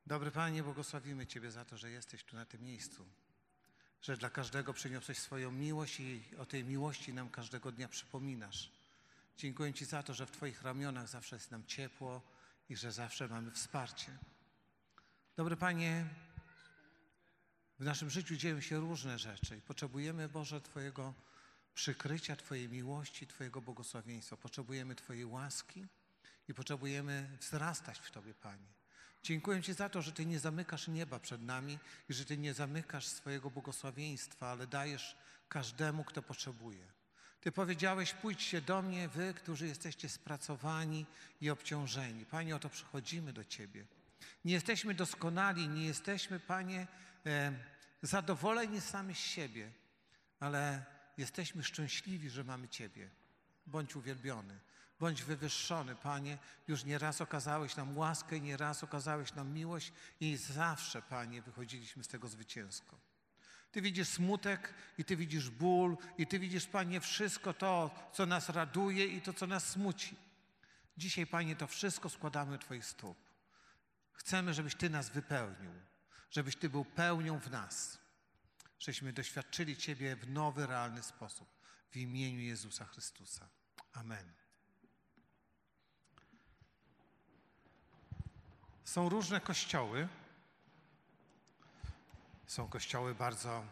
Dobry Panie, błogosławimy Ciebie za to, że jesteś tu na tym miejscu, że dla każdego przyniosłeś swoją miłość i o tej miłości nam każdego dnia przypominasz. Dziękuję Ci za to, że w Twoich ramionach zawsze jest nam ciepło i że zawsze mamy wsparcie. Dobry Panie, w naszym życiu dzieją się różne rzeczy i potrzebujemy, Boże, Twojego przykrycia, Twojej miłości, Twojego błogosławieństwa. Potrzebujemy Twojej łaski i potrzebujemy wzrastać w Tobie, Panie. Dziękuję Ci za to, że Ty nie zamykasz nieba przed nami i że Ty nie zamykasz swojego błogosławieństwa, ale dajesz każdemu, kto potrzebuje. Ty powiedziałeś, pójdźcie do mnie, wy, którzy jesteście spracowani i obciążeni. Panie, oto przychodzimy do Ciebie. Nie jesteśmy doskonali, nie jesteśmy, Panie, zadowoleni sami z siebie, ale jesteśmy szczęśliwi, że mamy Ciebie. Bądź uwielbiony, bądź wywyższony, Panie. Już nieraz okazałeś nam łaskę, nieraz okazałeś nam miłość i zawsze, Panie, wychodziliśmy z tego zwycięsko. Ty widzisz smutek i Ty widzisz ból i Ty widzisz, Panie, wszystko to, co nas raduje i to, co nas smuci. Dzisiaj, Panie, to wszystko składamy u Twoich stóp. Chcemy, żebyś Ty nas wypełnił, żebyś Ty był pełnią w nas, żebyśmy doświadczyli Ciebie w nowy, realny sposób. W imieniu Jezusa Chrystusa. Amen. Są różne kościoły. Są kościoły bardzo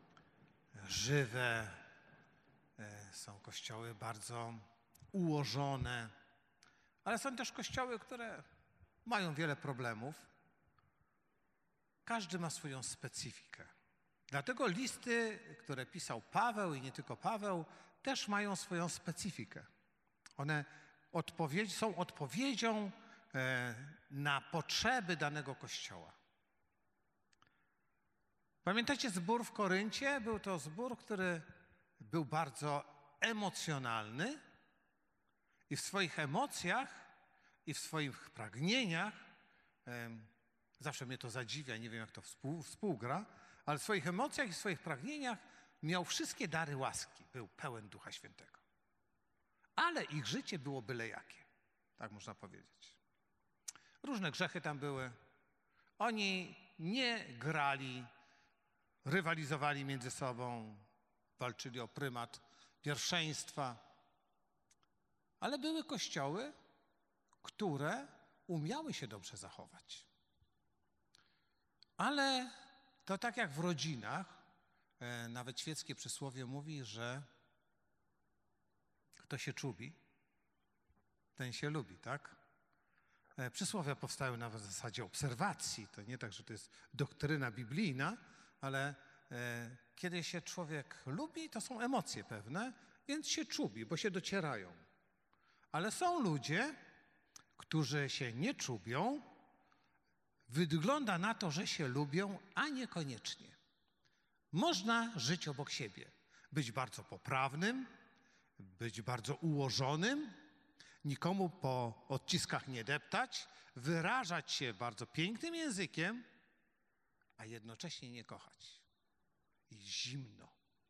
żywe, są kościoły bardzo ułożone, ale są też kościoły, które mają wiele problemów. Każdy ma swoją specyfikę. Dlatego listy, które pisał Paweł i nie tylko Paweł, też mają swoją specyfikę. One są odpowiedzią na potrzeby danego kościoła. Pamiętacie zbór w Koryncie? Był to zbór, który był bardzo emocjonalny i w swoich emocjach i w swoich pragnieniach, zawsze mnie to zadziwia, nie wiem jak to współgra, ale w swoich emocjach i w swoich pragnieniach miał wszystkie dary łaski, był pełen Ducha Świętego. Ale ich życie było byle jakie, tak można powiedzieć. Różne grzechy tam były. Oni nie grali, rywalizowali między sobą, walczyli o prymat pierwszeństwa. Ale były kościoły, które umiały się dobrze zachować. Ale to tak jak w rodzinach, nawet świeckie przysłowie mówi, że kto się czubi, ten się lubi, tak? Przysłowia powstają na zasadzie obserwacji. To nie tak, że to jest doktryna biblijna, ale kiedy się człowiek lubi, to są emocje pewne, więc się czubi, bo się docierają. Ale są ludzie, którzy się nie czubią, wygląda na to, że się lubią, a niekoniecznie. Można żyć obok siebie, być bardzo poprawnym, być bardzo ułożonym, nikomu po odciskach nie deptać, wyrażać się bardzo pięknym językiem, a jednocześnie nie kochać. I zimno.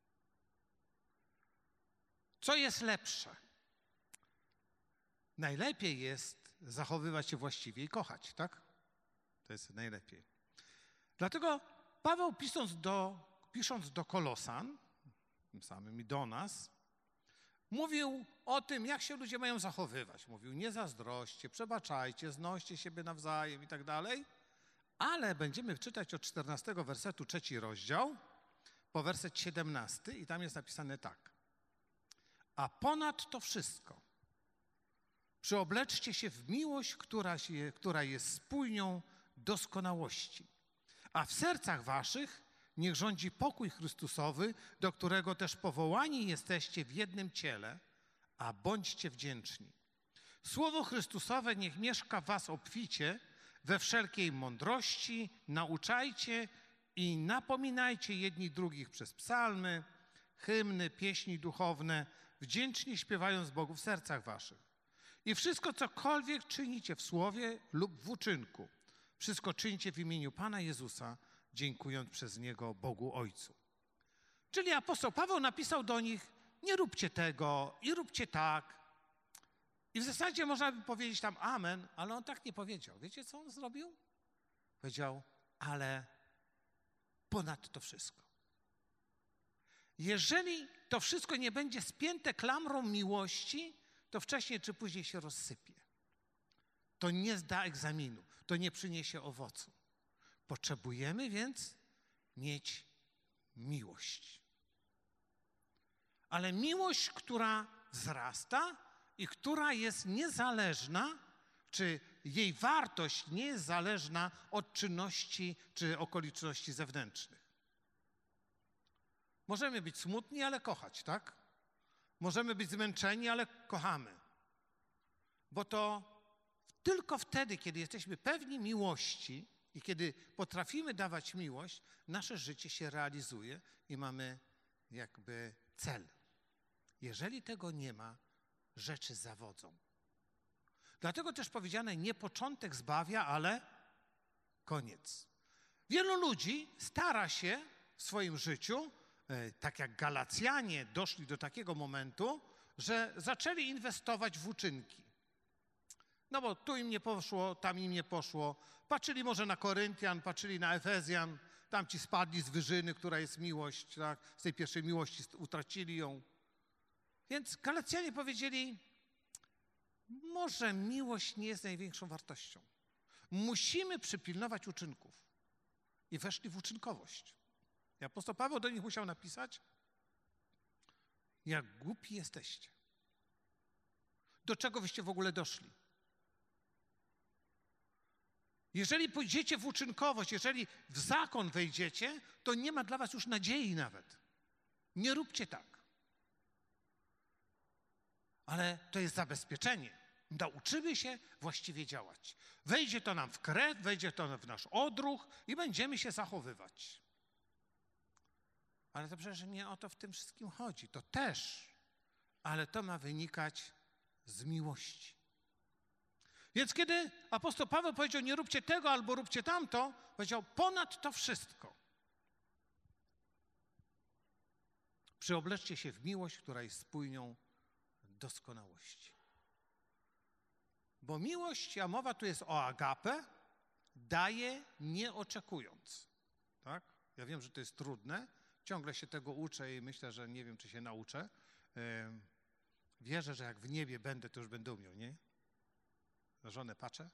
Co jest lepsze? Najlepiej jest zachowywać się właściwie i kochać, tak? To jest najlepiej. Dlatego Paweł pisząc do Kolosan, tym samym i do nas, mówił o tym, jak się ludzie mają zachowywać. Mówił, nie zazdroście, przebaczajcie, znoście siebie nawzajem i tak dalej. Ale będziemy czytać od 14 wersetu 3 rozdział, po werset 17 i tam jest napisane tak. A ponad to wszystko przyobleczcie się w miłość, która jest spójnią doskonałości. A w sercach waszych niech rządzi pokój Chrystusowy, do którego też powołani jesteście w jednym ciele, a bądźcie wdzięczni. Słowo Chrystusowe niech mieszka w was obficie, we wszelkiej mądrości, nauczajcie i napominajcie jedni drugich przez psalmy, hymny, pieśni duchowne, wdzięcznie śpiewając Bogu w sercach waszych. I wszystko, cokolwiek czynicie w słowie lub w uczynku, wszystko czyńcie w imieniu Pana Jezusa, dziękując przez Niego Bogu Ojcu. Czyli apostoł Paweł napisał do nich, nie róbcie tego i róbcie tak. I w zasadzie można by powiedzieć tam amen, ale on tak nie powiedział. Wiecie, co on zrobił? Powiedział, ale ponad to wszystko. Jeżeli to wszystko nie będzie spięte klamrą miłości, to wcześniej czy później się rozsypie. To nie zda egzaminu, to nie przyniesie owocu. Potrzebujemy więc mieć miłość. Ale miłość, która wzrasta i która jest niezależna, czy jej wartość nie jest zależna od czynności czy okoliczności zewnętrznych. Możemy być smutni, ale kochać, tak? Możemy być zmęczeni, ale kochamy. Bo to tylko wtedy, kiedy jesteśmy pewni miłości i kiedy potrafimy dawać miłość, nasze życie się realizuje i mamy jakby cel. Jeżeli tego nie ma, rzeczy zawodzą. Dlatego też powiedziane, nie początek zbawia, ale koniec. Wielu ludzi stara się w swoim życiu, tak jak Galacjanie doszli do takiego momentu, że zaczęli inwestować w uczynki. No bo tu im nie poszło, tam im nie poszło. Patrzyli może na Koryntian, patrzyli na Efezjan, tam ci spadli z wyżyny, która jest miłość, tak? Z tej pierwszej miłości utracili ją. Więc Galacjanie powiedzieli, może miłość nie jest największą wartością. Musimy przypilnować uczynków. I weszli w uczynkowość. I apostoł Paweł do nich musiał napisać, jak głupi jesteście. Do czego wyście w ogóle doszli? Jeżeli pójdziecie w uczynkowość, jeżeli w zakon wejdziecie, to nie ma dla was już nadziei nawet. Nie róbcie tak. Ale to jest zabezpieczenie. Nauczymy się właściwie działać. Wejdzie to nam w krew, wejdzie to w nasz odruch i będziemy się zachowywać. Ale to przecież nie o to w tym wszystkim chodzi. To też, ale to ma wynikać z miłości. Więc kiedy apostoł Paweł powiedział, nie róbcie tego albo róbcie tamto, powiedział, ponad to wszystko. Przyobleczcie się w miłość, która jest spójnią doskonałości. Bo miłość, a mowa tu jest o agape, daje nie oczekując. Tak? Ja wiem, że to jest trudne. Ciągle się tego uczę i myślę, że nie wiem, czy się nauczę. Wierzę, że jak w niebie będę, to już będę umiał, nie? Na żonę patrzę.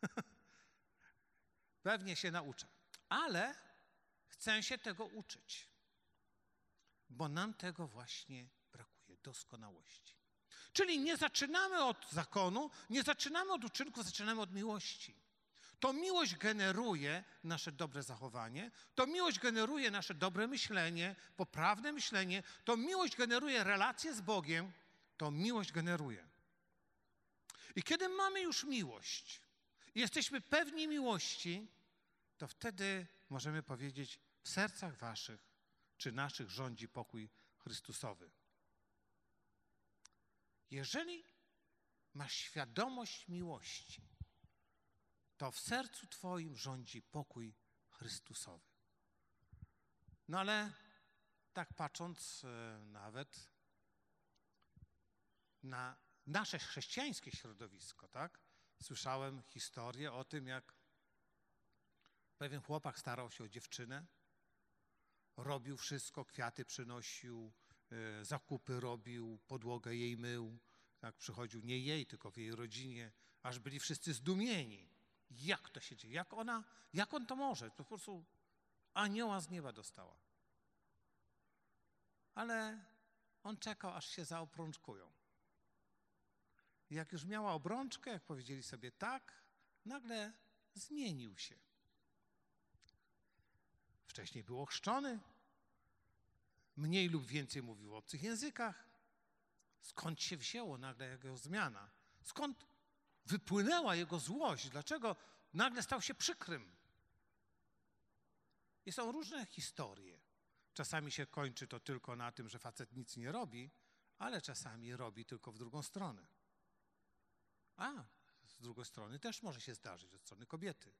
Pewnie się nauczę. Ale chcę się tego uczyć. Bo nam tego właśnie brakuje, doskonałości. Czyli nie zaczynamy od zakonu, nie zaczynamy od uczynku, zaczynamy od miłości. To miłość generuje nasze dobre zachowanie, to miłość generuje nasze dobre myślenie, poprawne myślenie, to miłość generuje relacje z Bogiem, to miłość generuje. I kiedy mamy już miłość i jesteśmy pewni miłości, to wtedy możemy powiedzieć, w sercach waszych czy naszych rządzi pokój Chrystusowy. Jeżeli masz świadomość miłości, to w sercu twoim rządzi pokój Chrystusowy. No ale tak patrząc nawet na nasze chrześcijańskie środowisko, tak? Słyszałem historię o tym, jak pewien chłopak starał się o dziewczynę, robił wszystko, kwiaty przynosił, zakupy robił, podłogę jej mył, tak przychodził nie jej, tylko w jej rodzinie, aż byli wszyscy zdumieni. Jak to się dzieje? Jak on to może? To po prostu anioła z nieba dostała. Ale on czekał, aż się zaobrączkują. I jak już miała obrączkę, jak powiedzieli sobie tak, nagle zmienił się. Wcześniej był ochrzczony, mniej lub więcej mówił w obcych językach. Skąd się wzięło nagle jego zmiana? Skąd wypłynęła jego złość? Dlaczego nagle stał się przykrym? I są różne historie. Czasami się kończy to tylko na tym, że facet nic nie robi, ale czasami robi tylko w drugą stronę. A z drugiej strony też może się zdarzyć, od strony kobiety.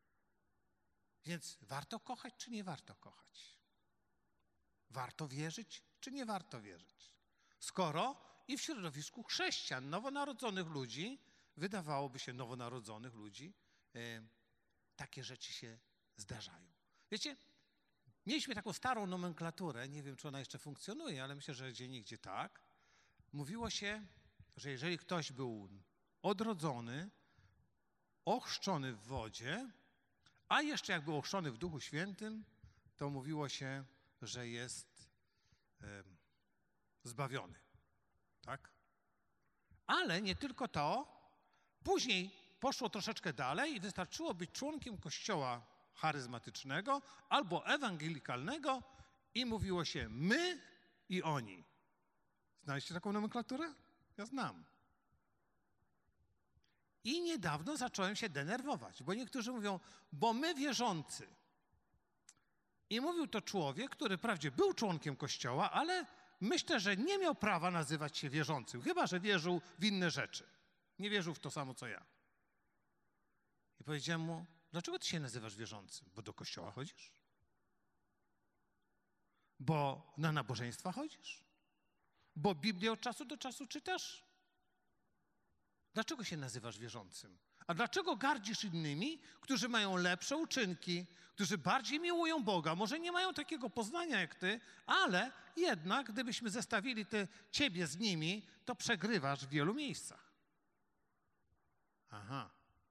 Więc warto kochać, czy nie warto kochać? Warto wierzyć, czy nie warto wierzyć? Skoro i w środowisku chrześcijan, nowonarodzonych ludzi, wydawałoby się nowonarodzonych ludzi, takie rzeczy się zdarzają. Wiecie, mieliśmy taką starą nomenklaturę, nie wiem, czy ona jeszcze funkcjonuje, ale myślę, że gdzieniegdzie tak. Mówiło się, że jeżeli ktoś był odrodzony, ochrzczony w wodzie, a jeszcze jak był ochrzczony w Duchu Świętym, to mówiło się, że jest zbawiony. Tak? Ale nie tylko to. Później poszło troszeczkę dalej i wystarczyło być członkiem kościoła charyzmatycznego albo ewangelikalnego i mówiło się my i oni. Znaliście taką nomenklaturę? Ja znam. I niedawno zacząłem się denerwować, bo niektórzy mówią, bo my wierzący. I mówił to człowiek, który wprawdzie był członkiem kościoła, ale myślę, że nie miał prawa nazywać się wierzącym, chyba że wierzył w inne rzeczy. Nie wierzył w to samo, co ja. I powiedziałem mu, dlaczego ty się nazywasz wierzącym? Bo do kościoła chodzisz? Bo na nabożeństwa chodzisz? Bo Biblię od czasu do czasu czytasz? Dlaczego się nazywasz wierzącym? A dlaczego gardzisz innymi, którzy mają lepsze uczynki, którzy bardziej miłują Boga? Może nie mają takiego poznania jak ty, ale jednak, gdybyśmy zestawili ciebie z nimi, to przegrywasz w wielu miejscach. Aha.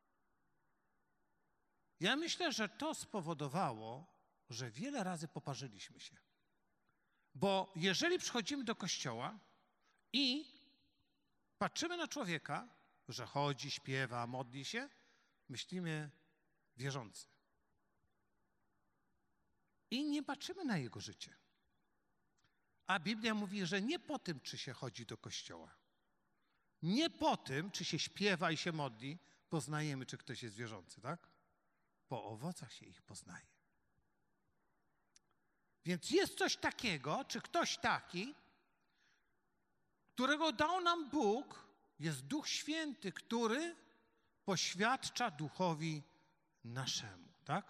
Ja myślę, że to spowodowało, że wiele razy poparzyliśmy się. Bo jeżeli przychodzimy do kościoła i patrzymy na człowieka, że chodzi, śpiewa, modli się, myślimy wierzący. I nie patrzymy na jego życie. A Biblia mówi, że nie po tym, czy się chodzi do kościoła. Nie po tym, czy się śpiewa i się modli, poznajemy, czy ktoś jest wierzący, tak? Po owocach się ich poznaje. Więc jest coś takiego, czy ktoś taki, którego dał nam Bóg, jest Duch Święty, który poświadcza duchowi naszemu, tak?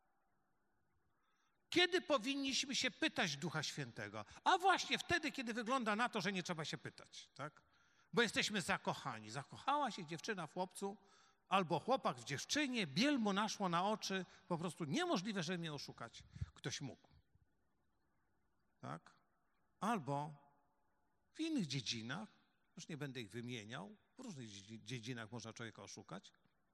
Kiedy powinniśmy się pytać Ducha Świętego? A właśnie wtedy, kiedy wygląda na to, że nie trzeba się pytać, tak? Bo jesteśmy zakochani. Zakochała się dziewczyna w chłopcu, albo chłopak w dziewczynie, biel mu naszło na oczy, po prostu niemożliwe, żeby mnie oszukać. Ktoś mógł. Tak? Albo w innych dziedzinach, już nie będę ich wymieniał, w różnych dziedzinach można człowieka oszukać.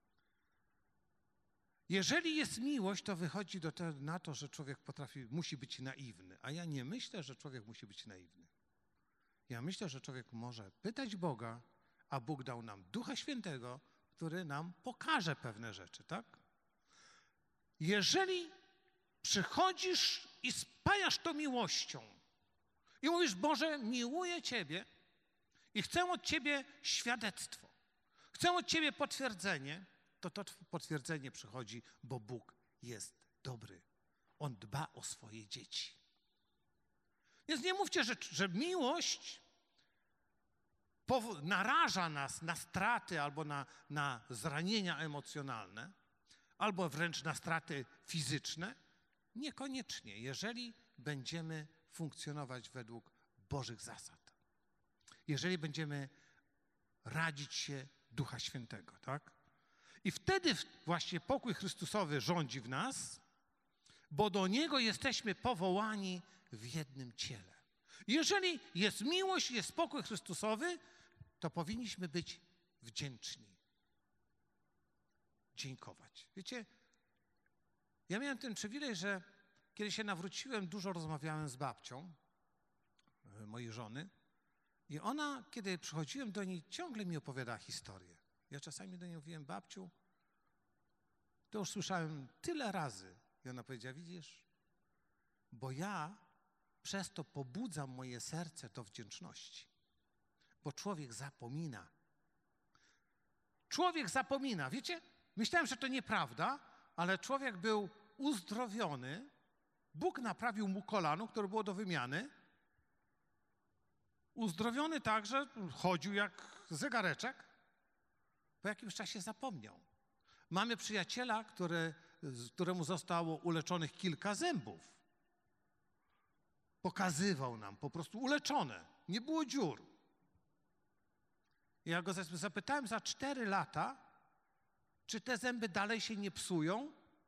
Jeżeli jest miłość, to wychodzi na to, że człowiek musi być naiwny. A ja nie myślę, że człowiek musi być naiwny. Ja myślę, że człowiek może pytać Boga, a Bóg dał nam Ducha Świętego, który nam pokaże pewne rzeczy, tak? Jeżeli przychodzisz i spajasz to miłością i mówisz, Boże, miłuję Ciebie i chcę od Ciebie świadectwo, chcę od Ciebie potwierdzenie, to potwierdzenie przychodzi, bo Bóg jest dobry. On dba o swoje dzieci. Więc nie mówcie, że miłość naraża nas na straty albo na zranienia emocjonalne, albo wręcz na straty fizyczne. Niekoniecznie, jeżeli będziemy funkcjonować według Bożych zasad. Jeżeli będziemy radzić się Ducha Świętego, tak? I wtedy właśnie pokój Chrystusowy rządzi w nas, bo do Niego jesteśmy powołani w jednym ciele. Jeżeli jest miłość, jest pokój Chrystusowy, to powinniśmy być wdzięczni. Dziękować. Wiecie, ja miałem ten przywilej, że kiedy się nawróciłem, dużo rozmawiałem z babcią mojej żony i ona, kiedy przychodziłem do niej, ciągle mi opowiadała historię. Ja czasami do niej mówiłem, babciu, to już słyszałem tyle razy. I ona powiedziała, widzisz, bo ja przez to pobudzam moje serce do wdzięczności. Bo człowiek zapomina. Człowiek zapomina. Wiecie, myślałem, że to nieprawda, ale człowiek był uzdrowiony. Bóg naprawił mu kolano, które było do wymiany. Uzdrowiony tak, że chodził jak zegareczek. Po jakimś czasie zapomniał. Mamy przyjaciela, któremu zostało uleczonych kilka zębów. Pokazywał nam, po prostu uleczone. Nie było dziur. Ja go zapytałem za 4 lata, czy te zęby dalej się nie psują,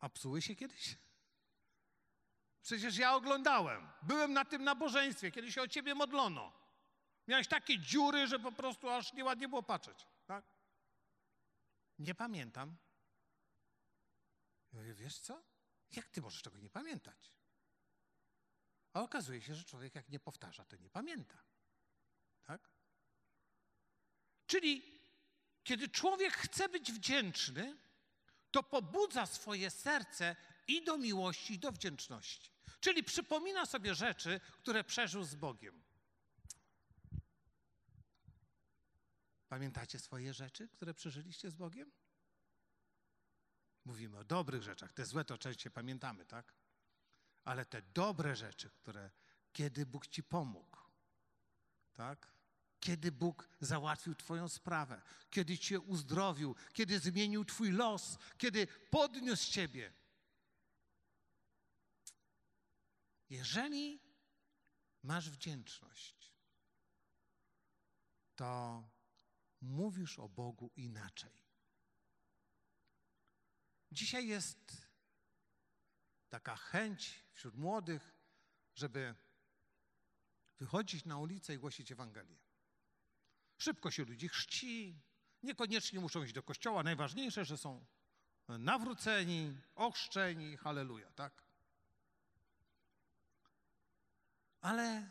A psuły się kiedyś? Przecież ja oglądałem. Byłem na tym nabożeństwie, kiedy się o ciebie modlono. Miałeś takie dziury, że po prostu aż nieładnie było patrzeć. Tak? Nie pamiętam. Ja mówię, wiesz co? Jak ty możesz tego nie pamiętać? A okazuje się, że człowiek jak nie powtarza, to nie pamięta. Tak? Czyli kiedy człowiek chce być wdzięczny, to pobudza swoje serce i do miłości, i do wdzięczności. Czyli przypomina sobie rzeczy, które przeżył z Bogiem. Pamiętacie swoje rzeczy, które przeżyliście z Bogiem? Mówimy o dobrych rzeczach. Te złe to częściej pamiętamy, tak? Ale te dobre rzeczy, kiedy Bóg ci pomógł, tak? Kiedy Bóg załatwił twoją sprawę, kiedy cię uzdrowił, kiedy zmienił twój los, kiedy podniósł ciebie. Jeżeli masz wdzięczność, to mówisz o Bogu inaczej. Dzisiaj jest taka chęć wśród młodych, żeby wychodzić na ulicę i głosić Ewangelię. Szybko się ludzi chrzci, niekoniecznie muszą iść do kościoła. Najważniejsze, że są nawróceni, ochrzczeni, halleluja, tak? Ale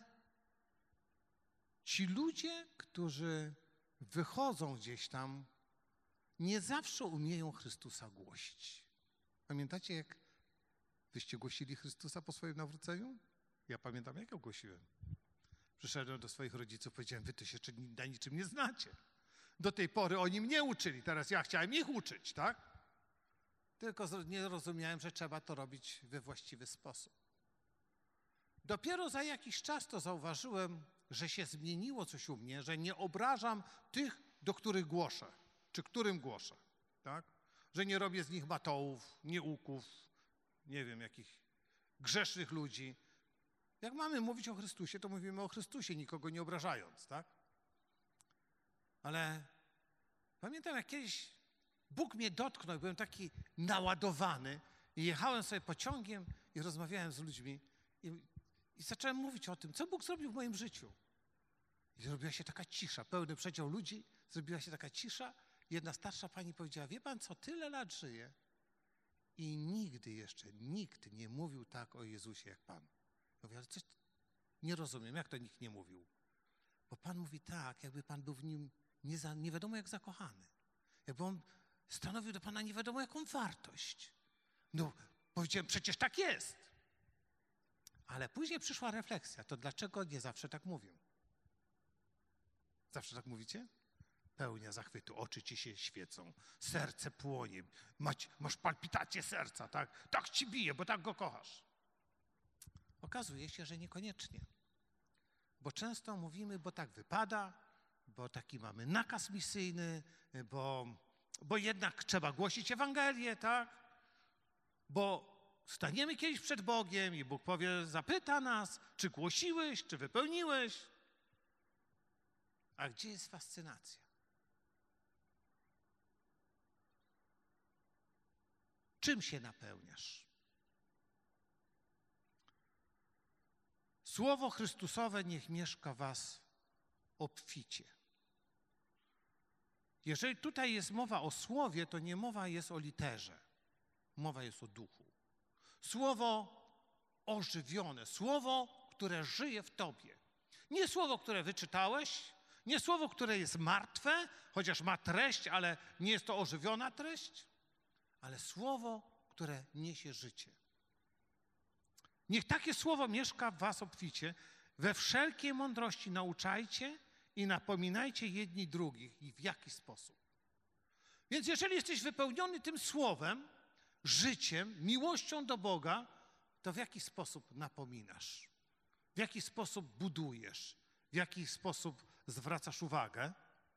ci ludzie, którzy wychodzą gdzieś tam, nie zawsze umieją Chrystusa głosić. Pamiętacie, jak wyście głosili Chrystusa po swoim nawróceniu? Ja pamiętam, jak go głosiłem. Przyszedłem do swoich rodziców, powiedziałem, wy to się jeszcze na niczym nie znacie. Do tej pory oni mnie uczyli, teraz ja chciałem ich uczyć, tak? Tylko nie rozumiałem, że trzeba to robić we właściwy sposób. Dopiero za jakiś czas to zauważyłem, że się zmieniło coś u mnie, że nie obrażam tych, do których głoszę, czy którym głoszę, tak? Że nie robię z nich matołów, nieuków, nie wiem, jakich grzesznych ludzi. Jak mamy mówić o Chrystusie, to mówimy o Chrystusie, nikogo nie obrażając, tak? Ale pamiętam, jak kiedyś Bóg mnie dotknął, byłem taki naładowany i jechałem sobie pociągiem i rozmawiałem z ludźmi i zacząłem mówić o tym, co Bóg zrobił w moim życiu. I zrobiła się taka cisza, pełny przedział ludzi, zrobiła się taka cisza. Jedna starsza pani powiedziała, wie pan co, tyle lat żyję i nigdy jeszcze nikt nie mówił tak o Jezusie jak pan. Ja mówię, ale coś nie rozumiem, jak to nikt nie mówił? Bo pan mówi tak, jakby pan był w nim nie wiadomo jak zakochany. Jakby on stanowił do pana nie wiadomo jaką wartość. No, powiedziałem, przecież tak jest. Ale później przyszła refleksja, to dlaczego nie zawsze tak mówią? Zawsze tak mówicie? Pełnia zachwytu, oczy ci się świecą, serce płonie, masz palpitację serca, tak? Tak ci bije, bo tak go kochasz. Okazuje się, że niekoniecznie. Bo często mówimy, bo tak wypada, bo taki mamy nakaz misyjny, bo jednak trzeba głosić Ewangelię, tak? Bo staniemy kiedyś przed Bogiem i Bóg powie, zapyta nas, czy głosiłeś, czy wypełniłeś. A gdzie jest fascynacja? Czym się napełniasz? Słowo Chrystusowe niech mieszka w was obficie. Jeżeli tutaj jest mowa o słowie, to nie mowa jest o literze. Mowa jest o duchu. Słowo ożywione, słowo, które żyje w tobie. Nie słowo, które wyczytałeś, nie słowo, które jest martwe, chociaż ma treść, ale nie jest to ożywiona treść, ale słowo, które niesie życie. Niech takie słowo mieszka w was obficie. We wszelkiej mądrości nauczajcie i napominajcie jedni drugich. I w jaki sposób? Więc jeżeli jesteś wypełniony tym słowem, życiem, miłością do Boga, to w jaki sposób napominasz? W jaki sposób budujesz? W jaki sposób zwracasz uwagę?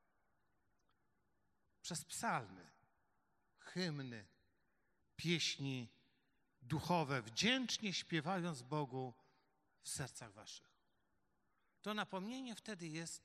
Przez psalmy, hymny, pieśni duchowe, wdzięcznie śpiewając Bogu w sercach waszych. To napomnienie wtedy jest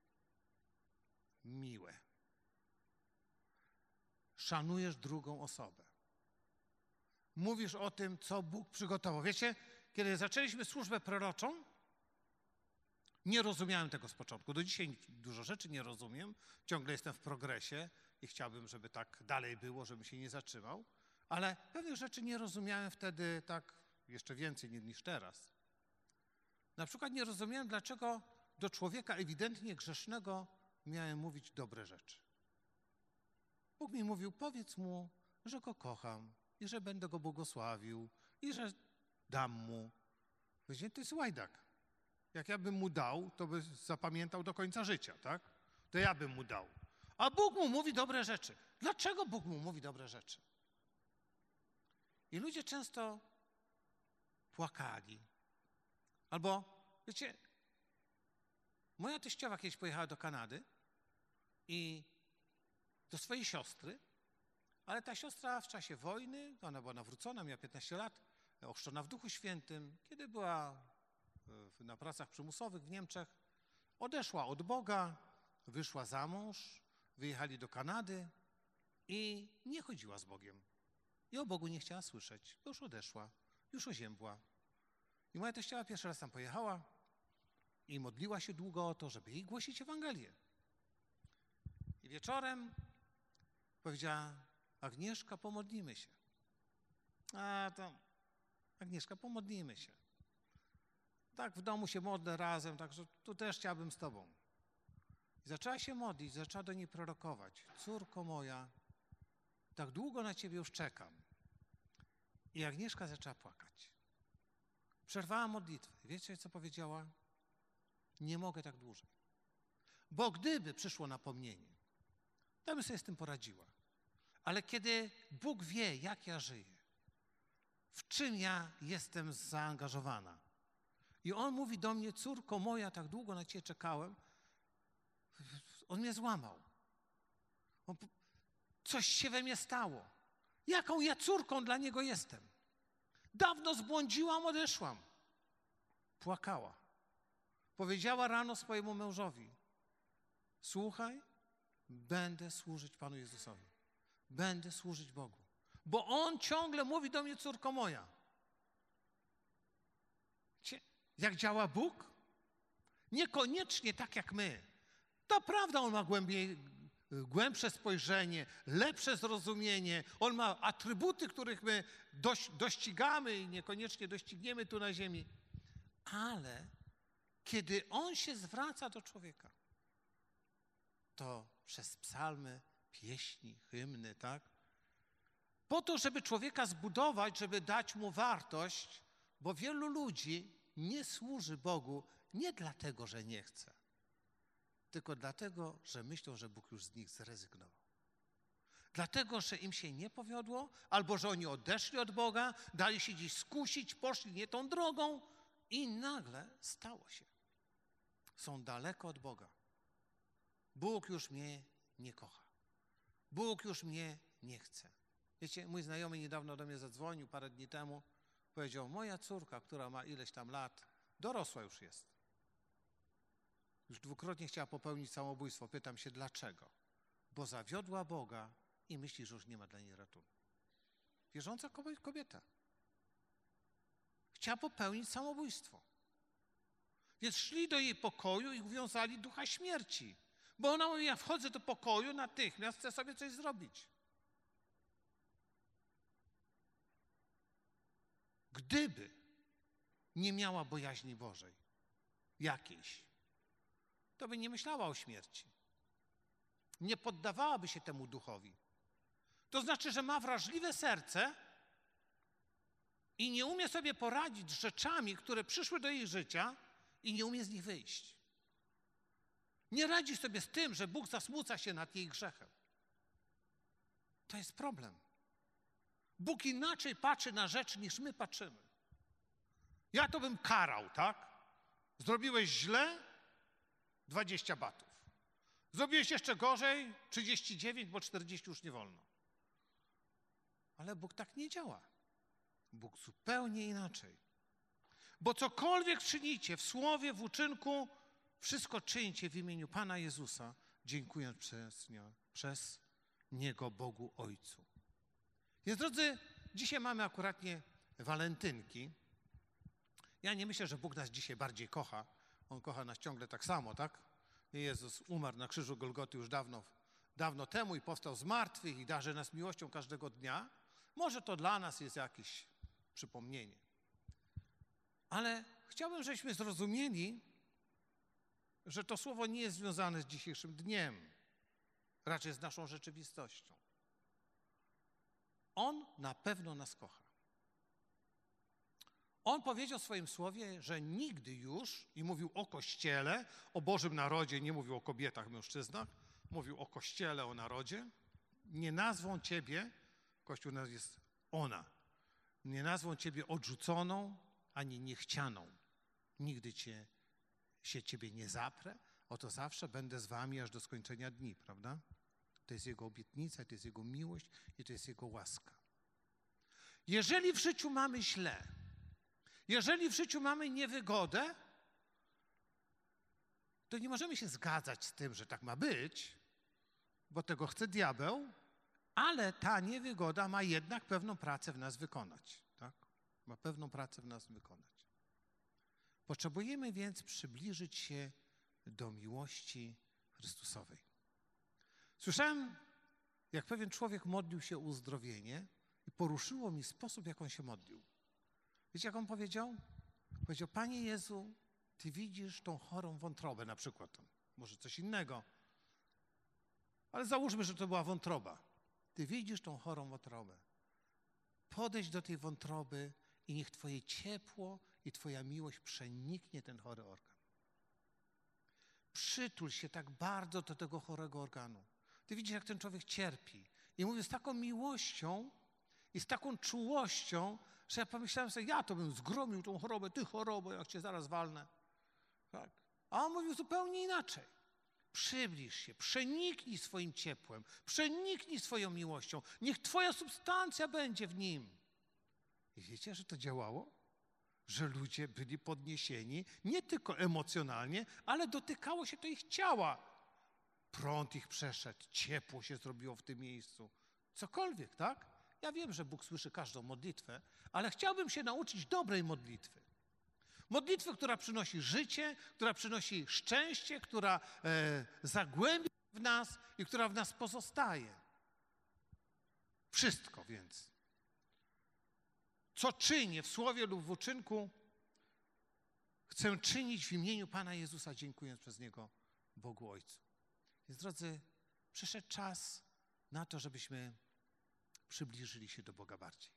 miłe. Szanujesz drugą osobę. mówisz o tym, co Bóg przygotował. Wiecie, kiedy zaczęliśmy służbę proroczą, nie rozumiałem tego z początku. Do dzisiaj dużo rzeczy nie rozumiem. Ciągle jestem w progresie i chciałbym, żeby tak dalej było, żebym się nie zatrzymał. Ale pewnych rzeczy nie rozumiałem wtedy tak jeszcze więcej niż teraz. Na przykład nie rozumiałem, dlaczego do człowieka ewidentnie grzesznego miałem mówić dobre rzeczy. Bóg mi mówił, powiedz mu, że go kocham i że będę go błogosławił i że dam mu. Powiedziałem, to jest łajdak. Jak ja bym mu dał, to by zapamiętał do końca życia, tak? To ja bym mu dał. A Bóg mu mówi dobre rzeczy. Dlaczego Bóg mu mówi dobre rzeczy? I ludzie często płakali. Albo, wiecie, moja teściowa kiedyś pojechała do Kanady i do swojej siostry, ale ta siostra w czasie wojny, ona była nawrócona, miała 15 lat, ochrzczona w Duchu Świętym, kiedy była na pracach przymusowych w Niemczech, odeszła od Boga, wyszła za mąż, wyjechali do Kanady i nie chodziła z Bogiem. I o Bogu nie chciała słyszeć, bo już odeszła, już oziębła. I moja teściowa pierwszy raz tam pojechała i modliła się długo o to, żeby jej głosić Ewangelię. I wieczorem powiedziała, Agnieszka, pomodlimy się. A to, Agnieszka, pomodlimy się. Tak w domu się modlę razem, także tu też chciałabym z tobą. I zaczęła się modlić, zaczęła do niej prorokować. Córko moja, tak długo na ciebie już czekam. I Agnieszka zaczęła płakać. Przerwała modlitwę. Wiecie, co powiedziała? Nie mogę tak dłużej. Bo gdyby przyszło napomnienie, to bym sobie z tym poradziła. Ale kiedy Bóg wie, jak ja żyję, w czym ja jestem zaangażowana, i On mówi do mnie, córko moja, tak długo na ciebie czekałem, On mnie złamał. Coś się we mnie stało. Jaką ja córką dla Niego jestem? Dawno zbłądziłam, odeszłam. Płakała. Powiedziała rano swojemu mężowi, słuchaj, będę służyć Panu Jezusowi. Będę służyć Bogu. Bo On ciągle mówi do mnie, córko moja. Jak działa Bóg? Niekoniecznie tak jak my. To prawda, On ma głębsze spojrzenie, lepsze zrozumienie. On ma atrybuty, których my dościgamy i niekoniecznie dościgniemy tu na ziemi. Ale kiedy On się zwraca do człowieka, to przez psalmy, pieśni, hymny, tak? Po to, żeby człowieka zbudować, żeby dać mu wartość, bo wielu ludzi nie służy Bogu nie dlatego, że nie chce, tylko dlatego, że myślą, że Bóg już z nich zrezygnował. Dlatego, że im się nie powiodło, albo że oni odeszli od Boga, dali się gdzieś skusić, poszli nie tą drogą i nagle stało się. Są daleko od Boga. Bóg już mnie nie kocha. Bóg już mnie nie chce. Wiecie, mój znajomy niedawno do mnie zadzwonił, parę dni temu, powiedział, moja córka, która ma ileś tam lat, dorosła już jest. Już dwukrotnie chciała popełnić samobójstwo. Pytam się, dlaczego? Bo zawiodła Boga i myśli, że już nie ma dla niej ratunku. Wierząca kobieta. Chciała popełnić samobójstwo. Więc szli do jej pokoju i uwiązali ducha śmierci. Bo ona mówi, ja wchodzę do pokoju, natychmiast chcę sobie coś zrobić. Gdyby nie miała bojaźni Bożej jakiejś, to by nie myślała o śmierci. Nie poddawałaby się temu duchowi. To znaczy, że ma wrażliwe serce i nie umie sobie poradzić z rzeczami, które przyszły do jej życia i nie umie z nich wyjść. Nie radzi sobie z tym, że Bóg zasmuca się nad jej grzechem. To jest problem. Bóg inaczej patrzy na rzecz, niż my patrzymy. Ja to bym karał, tak? Zrobiłeś źle, 20 batów. Zrobiłeś jeszcze gorzej, 39, bo 40 już nie wolno. Ale Bóg tak nie działa. Bóg zupełnie inaczej. Bo cokolwiek czynicie w słowie, w uczynku, wszystko czyńcie w imieniu Pana Jezusa, dziękując przez Niego Bogu Ojcu. Więc drodzy, dzisiaj mamy akuratnie walentynki. Ja nie myślę, że Bóg nas dzisiaj bardziej kocha. On kocha nas ciągle tak samo, tak? Jezus umarł na krzyżu Golgoty już dawno temu i powstał z martwych i darzy nas miłością każdego dnia. Może to dla nas jest jakieś przypomnienie. Ale chciałbym, żebyśmy zrozumieli, że to słowo nie jest związane z dzisiejszym dniem, raczej z naszą rzeczywistością. On na pewno nas kocha. On powiedział w swoim słowie, że nigdy już, i mówił o Kościele, o Bożym narodzie, nie mówił o kobietach, mężczyznach, mówił o Kościele, o narodzie, nie nazwą ciebie, Kościół jest ona, nie nazwą ciebie odrzuconą, ani niechcianą. Nigdy się ciebie nie zaprę, oto zawsze będę z wami aż do skończenia dni, prawda? To jest Jego obietnica, to jest Jego miłość i to jest Jego łaska. Jeżeli w życiu mamy źle, jeżeli w życiu mamy niewygodę, to nie możemy się zgadzać z tym, że tak ma być, bo tego chce diabeł, ale ta niewygoda ma jednak pewną pracę w nas wykonać. Tak? Ma pewną pracę w nas wykonać. Potrzebujemy więc przybliżyć się do miłości Chrystusowej. Słyszałem, jak pewien człowiek modlił się o uzdrowienie i poruszyło mi sposób, jak on się modlił. Wiecie, jak on powiedział? Powiedział, Panie Jezu, Ty widzisz tą chorą wątrobę na przykład. Może coś innego. Ale załóżmy, że to była wątroba. Ty widzisz tą chorą wątrobę. Podejdź do tej wątroby i niech Twoje ciepło i Twoja miłość przeniknie ten chory organ. Przytul się tak bardzo do tego chorego organu. Ty widzisz, jak ten człowiek cierpi. I mówię z taką miłością i z taką czułością, że ja pomyślałem sobie, ja to bym zgromił tą chorobę, ty chorobo, jak cię zaraz walnę. Tak. A on mówił zupełnie inaczej. Przybliż się, przeniknij swoim ciepłem, przeniknij swoją miłością. Niech Twoja substancja będzie w nim. I wiecie, że to działało? Że ludzie byli podniesieni nie tylko emocjonalnie, ale dotykało się to ich ciała. Prąd ich przeszedł, ciepło się zrobiło w tym miejscu. Cokolwiek, tak? Ja wiem, że Bóg słyszy każdą modlitwę, ale chciałbym się nauczyć dobrej modlitwy. Modlitwy, która przynosi życie, która przynosi szczęście, która zagłębia w nas i która w nas pozostaje. Wszystko więc, co czynię w słowie lub w uczynku, chcę czynić w imieniu Pana Jezusa, dziękując przez Niego Bogu Ojcu. Więc drodzy, przyszedł czas na to, żebyśmy przybliżyli się do Boga bardziej.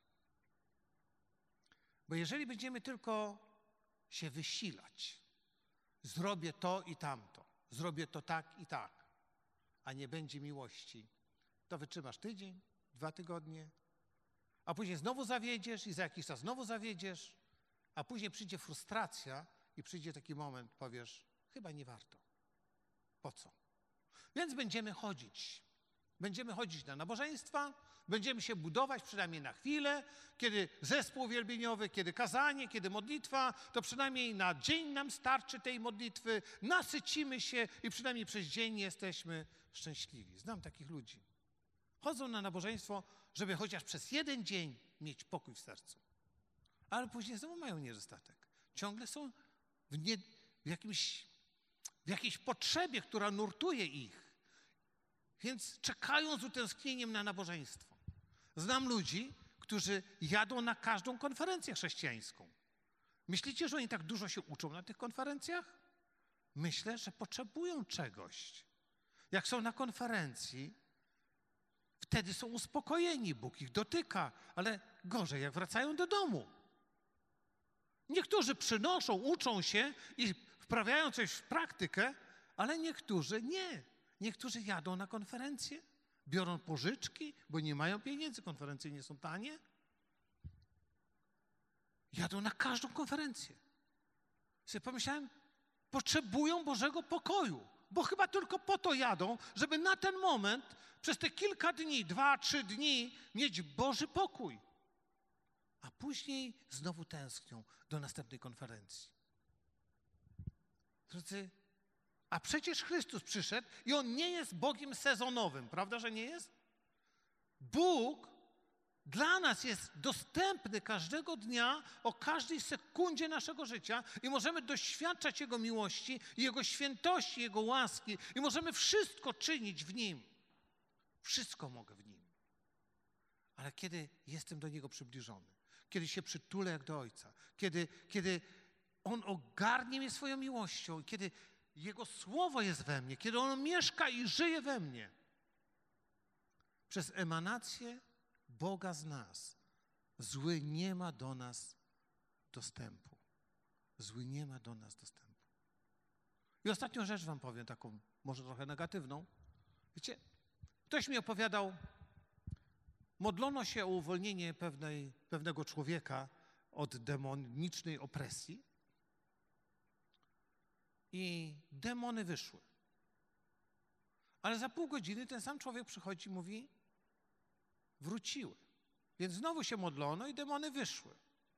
Bo jeżeli będziemy tylko się wysilać, zrobię to i tamto, zrobię to tak i tak, a nie będzie miłości, to wytrzymasz tydzień, 2 tygodnie, a później znowu zawiedziesz i za jakiś czas znowu zawiedziesz, a później przyjdzie frustracja i przyjdzie taki moment, powiesz, chyba nie warto. Po co? Więc będziemy chodzić. Będziemy chodzić na nabożeństwa, będziemy się budować przynajmniej na chwilę, kiedy zespół wielbieniowy, kiedy kazanie, kiedy modlitwa, to przynajmniej na dzień nam starczy tej modlitwy, nasycimy się i przynajmniej przez dzień jesteśmy szczęśliwi. Znam takich ludzi. Chodzą na nabożeństwo, żeby chociaż przez 1 dzień mieć pokój w sercu. Ale później znowu mają niedostatek. Ciągle są w jakiejś potrzebie, która nurtuje ich. Więc czekają z utęsknieniem na nabożeństwo. Znam ludzi, którzy jadą na każdą konferencję chrześcijańską. Myślicie, że oni tak dużo się uczą na tych konferencjach? Myślę, że potrzebują czegoś. Jak są na konferencji, wtedy są uspokojeni, Bóg ich dotyka, ale gorzej, jak wracają do domu. Niektórzy przynoszą, uczą się i wprawiają coś w praktykę, ale niektórzy nie. Niektórzy jadą na konferencje, biorą pożyczki, bo nie mają pieniędzy, konferencje nie są tanie. Jadą na każdą konferencję. Sobie pomyślałem, potrzebują Bożego pokoju, bo chyba tylko po to jadą, żeby na ten moment, przez te kilka dni, 2-3 dni, mieć Boży pokój. A później znowu tęsknią do następnej konferencji. Drodzy, a przecież Chrystus przyszedł i On nie jest Bogiem sezonowym, prawda, że nie jest? Bóg dla nas jest dostępny każdego dnia, o każdej sekundzie naszego życia i możemy doświadczać Jego miłości, Jego świętości, Jego łaski i możemy wszystko czynić w Nim. Wszystko mogę w Nim. Ale kiedy jestem do Niego przybliżony, kiedy się przytulę jak do Ojca, kiedy On ogarnie mnie swoją miłością, kiedy Jego Słowo jest we mnie, kiedy ono mieszka i żyje we mnie, przez emanację Boga z nas, zły nie ma do nas dostępu. Zły nie ma do nas dostępu. I ostatnią rzecz wam powiem, taką może trochę negatywną. Wiecie, ktoś mi opowiadał, modlono się o uwolnienie pewnego człowieka od demonicznej opresji i demony wyszły. Ale za pół godziny ten sam człowiek przychodzi i mówi, wróciły. Więc znowu się modlono i demony wyszły.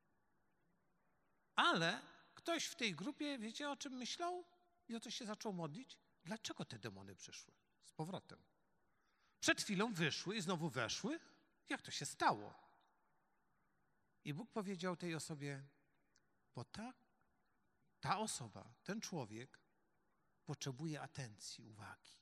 Ale ktoś w tej grupie, wiecie o czym myślał? I o co się zaczął modlić? Dlaczego te demony przyszły? Z powrotem. Przed chwilą wyszły i znowu weszły. Jak to się stało? I Bóg powiedział tej osobie, bo ta osoba, ten człowiek potrzebuje atencji, uwagi.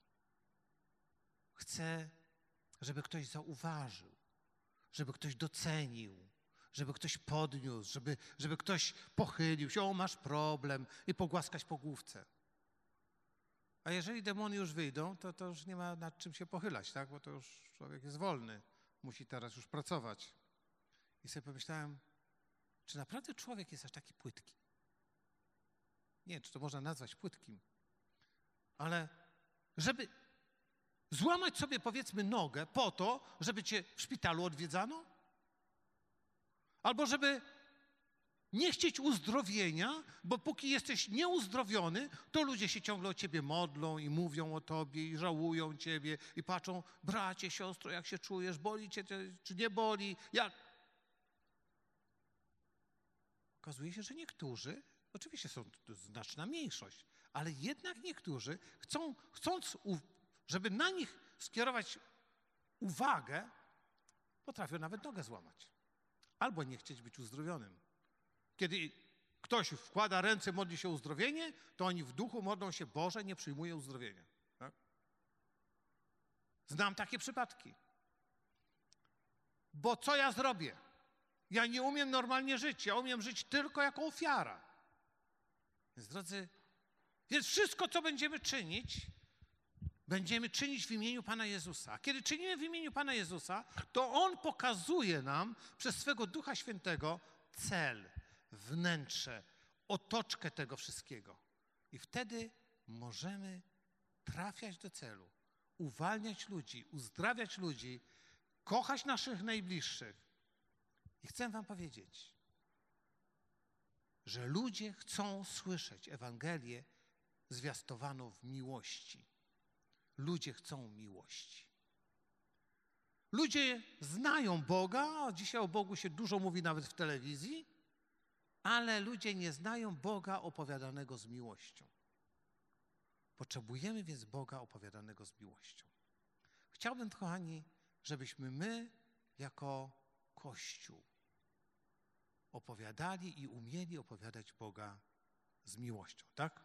Chce, żeby ktoś zauważył, żeby ktoś docenił, żeby ktoś podniósł, żeby ktoś pochylił się, o masz problem i pogłaskać po główce. A jeżeli demony już wyjdą, to już nie ma nad czym się pochylać, tak? Bo to już człowiek jest wolny, musi teraz już pracować. I sobie pomyślałem, czy naprawdę człowiek jest aż taki płytki? Nie wiem, czy to można nazwać płytkim, ale żeby złamać sobie, powiedzmy, nogę po to, żeby cię w szpitalu odwiedzano? Albo żeby nie chcieć uzdrowienia, bo póki jesteś nieuzdrowiony, to ludzie się ciągle o ciebie modlą i mówią o tobie i żałują ciebie i patrzą, bracie, siostro, jak się czujesz, boli cię czy nie boli, jak? Okazuje się, że niektórzy, oczywiście są to znaczna mniejszość, ale jednak niektórzy chcąc, żeby na nich skierować uwagę, potrafią nawet nogę złamać. Albo nie chcieć być uzdrowionym. Kiedy ktoś wkłada ręce, modli się o uzdrowienie, to oni w duchu modlą się, Boże, nie przyjmuję uzdrowienia. Tak? Znam takie przypadki. Bo co ja zrobię? Ja nie umiem normalnie żyć. Ja umiem żyć tylko jako ofiara. Więc drodzy, wszystko, co będziemy czynić w imieniu Pana Jezusa. A kiedy czynimy w imieniu Pana Jezusa, to On pokazuje nam przez swego Ducha Świętego cel, wnętrze, otoczkę tego wszystkiego. I wtedy możemy trafiać do celu, uwalniać ludzi, uzdrawiać ludzi, kochać naszych najbliższych. I chcę wam powiedzieć, że ludzie chcą słyszeć Ewangelię zwiastowaną w miłości. Ludzie chcą miłości. Ludzie znają Boga, dzisiaj o Bogu się dużo mówi nawet w telewizji, ale ludzie nie znają Boga opowiadanego z miłością. Potrzebujemy więc Boga opowiadanego z miłością. Chciałbym, kochani, żebyśmy my jako Kościół opowiadali i umieli opowiadać Boga z miłością, tak?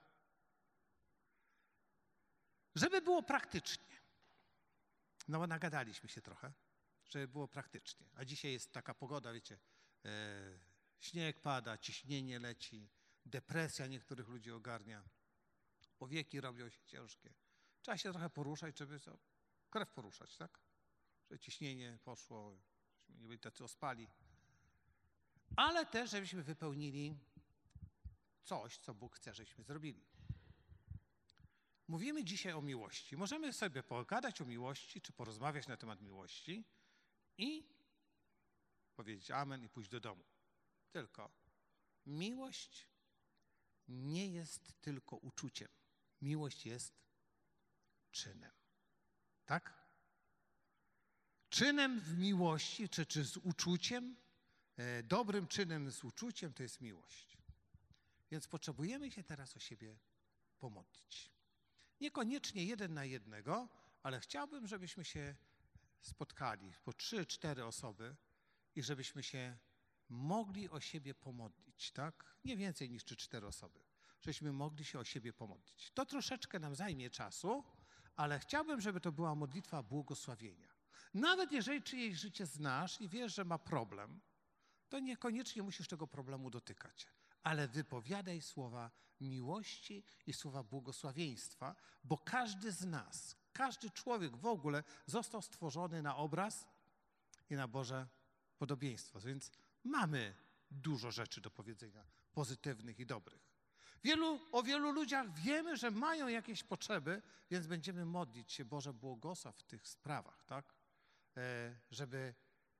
Żeby było praktycznie. No bo nagadaliśmy się trochę, żeby było praktycznie. A dzisiaj jest taka pogoda, wiecie, śnieg pada, ciśnienie leci, depresja niektórych ludzi ogarnia, powieki robią się ciężkie. Trzeba się trochę poruszać, żeby krew poruszać, tak? Żeby ciśnienie poszło, żebyśmy nie byli tacy ospali. Ale też, żebyśmy wypełnili coś, co Bóg chce, żebyśmy zrobili. Mówimy dzisiaj o miłości. Możemy sobie pogadać o miłości, czy porozmawiać na temat miłości i powiedzieć amen i pójść do domu. Tylko miłość nie jest tylko uczuciem. Miłość jest czynem. Tak? Czynem w miłości, czy z uczuciem, dobrym czynem z uczuciem to jest miłość. Więc potrzebujemy się teraz o siebie pomodlić. Niekoniecznie 1 na 1, ale chciałbym, żebyśmy się spotkali po 3-4 osoby i żebyśmy się mogli o siebie pomodlić, tak? Nie więcej niż 3-4 osoby. Żebyśmy mogli się o siebie pomodlić. To troszeczkę nam zajmie czasu, ale chciałbym, żeby to była modlitwa błogosławienia. Nawet jeżeli czyjeś życie znasz i wiesz, że ma problem, to niekoniecznie musisz tego problemu dotykać. Ale wypowiadaj słowa miłości i słowa błogosławieństwa, bo każdy z nas, każdy człowiek w ogóle został stworzony na obraz i na Boże podobieństwo. Więc mamy dużo rzeczy do powiedzenia, pozytywnych i dobrych. O wielu ludziach wiemy, że mają jakieś potrzeby, więc będziemy modlić się, Boże, błogosław w tych sprawach, tak? Żeby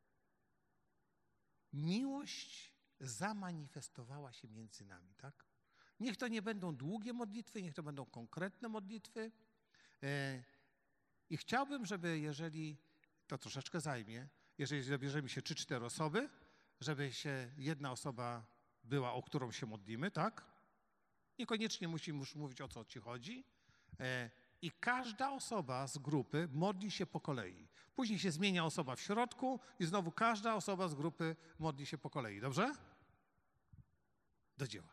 miłość zamanifestowała się między nami, tak? Niech to nie będą długie modlitwy, niech to będą konkretne modlitwy. I chciałbym, żeby jeżeli to troszeczkę zajmie, jeżeli zabierzemy się 3-4 osoby, żeby się jedna osoba była, o którą się modlimy, tak? Niekoniecznie musimy już mówić, o co ci chodzi. I każda osoba z grupy modli się po kolei. Później się zmienia osoba w środku i znowu każda osoba z grupy modli się po kolei. Dobrze? Do dzieła.